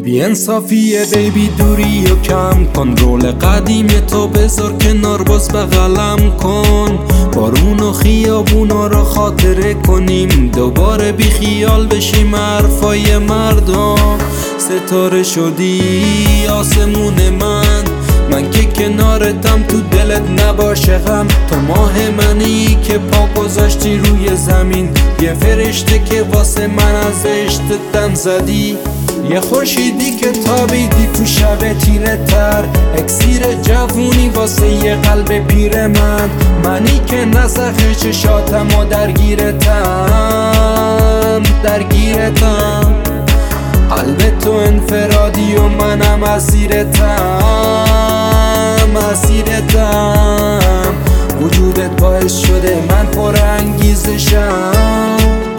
بی انصافیه بیبی دوری و کم کن، رول قدیمی تو بذار کنار باز بغلم کن. بارون و خیابونا را خاطره کنیم، دوباره بی خیال بشیم حرفای مردم. ستاره شدی آسمون من که کنارتم، تو دلت نباشه غم. تو ماه منی که پا گذاشتی روی زمین، یه فرشته که واسه من از عشق دم زدی. یه خورشیدی که تابیدی تو شب تیره تر، اکسیر جوونی واسه یه قلب پیر منی که نسخ چشاتم و درگیرتم. قلب تو انفرادی و منم اسیرتم. وجودت باعث شده من پر انگیزشم.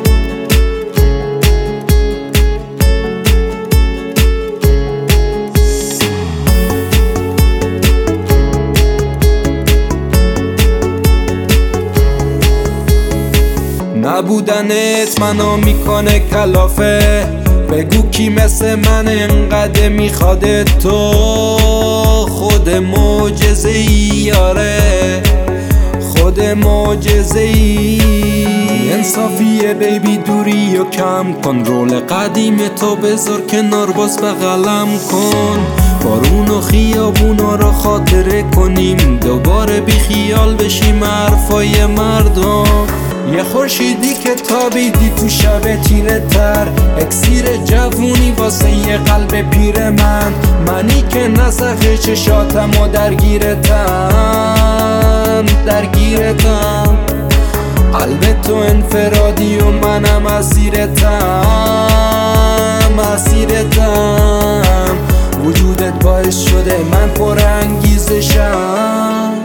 نبودنت منو میکنه کلافه، بگو کی مثل من انقدر میخوادت تو. خود معجزه‌ای، آره خود معجزه‌ای. انصافیه بیبی دوری و کم کن، رول قدیم تو بذار کنار باز بغلم کن. بارون و خیابونا را خاطره کنیم، دوباره بی خیال بشیم حرفای مردم. یه خورشیدی که تابیدی تو شب تیره تر، اکسیر جوونی واسه یه قلب پیر منی که نسخ چشاتم و درگیرتم. قلب تو انفرادی و منم اسیرتم. وجودت باعث شده من پر انگیزشم.